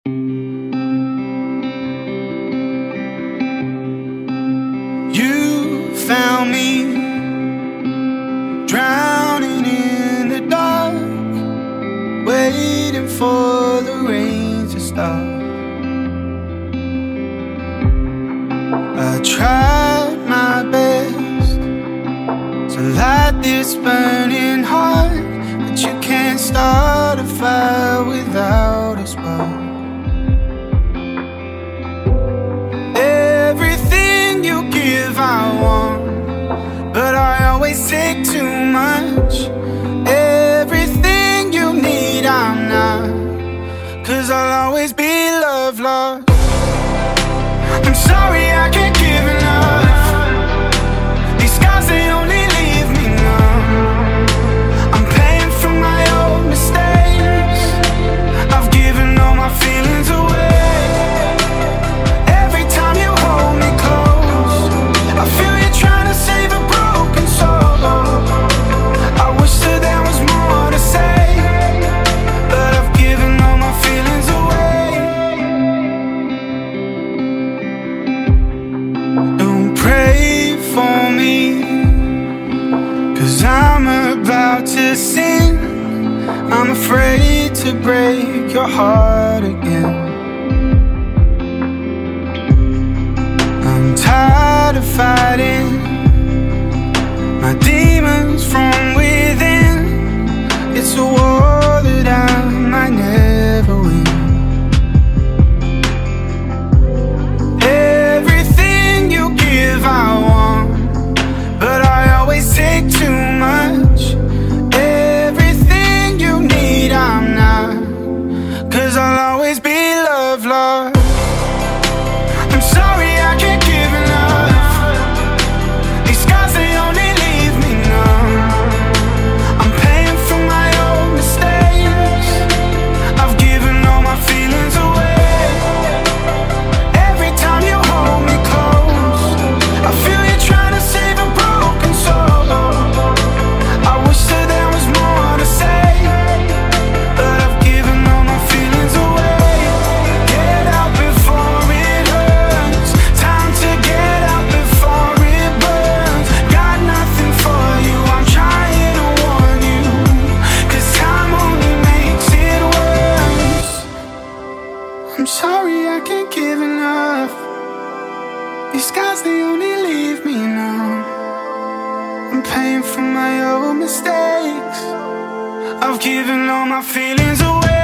You found me drowning in the dark, waiting for the rain to stop. I tried my best to light this burning heart, but you can't start a fire without a spark. Everything you give I want, but I always take too much. Everything you need I'm not, 'cause I'll always be love lost. I'm sorry I can't give enough. These scars, they only leave me numb. I'm paying for my old mistakes. I've given all my feelings away. Every time you hold me close, I feel you trying to save a broken soul. I wish that there was more to say, but I've given all my feelings away. Don't pray for me, 'cause I'm about to sin. I'm afraid to break your heart again. I'm tired of fighting my demons from within. It's a war that I might never win. Everything you give I want, but I always take too much. Everything you need I'm not, 'cause I'll always be love lost. I'm sorry I can't give enough. These scars, they only leave me numb. I'm paying for my old mistakes. I've given all my feelings away. Every time you hold me close, I feel you trying to save a broken soul. I wish that there was more to say, but I've given all my feelings away. Get out before it hurts. Time to get out before it burns. Got nothing for you, I'm trying to warn you, 'cause time only makes it worse. I'm sorry I can't give enough. These scars, they only leave me numb. I'm paying for my old mistakes. I've given all my feelings away.